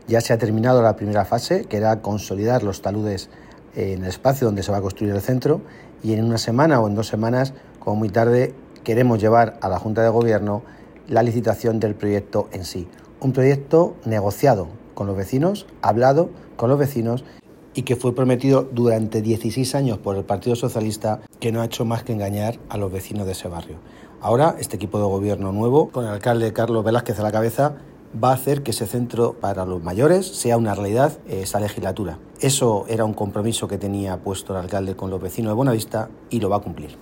Ya se ha terminado la primera fase, que era consolidar los taludes en el espacio donde se va a construir el centro, y en una semana o en 2 semanas, como muy tarde, queremos llevar a la Junta de Gobierno la licitación del proyecto en sí. Un proyecto negociado con los vecinos, hablado con los vecinos, y que fue prometido durante 16 años por el Partido Socialista, que no ha hecho más que engañar a los vecinos de ese barrio. Ahora, este equipo de gobierno nuevo, con el alcalde Carlos Velázquez a la cabeza, va a hacer que ese centro para los mayores sea una realidad esa legislatura. Eso era un compromiso que tenía puesto el alcalde con los vecinos de Buenavista y lo va a cumplir.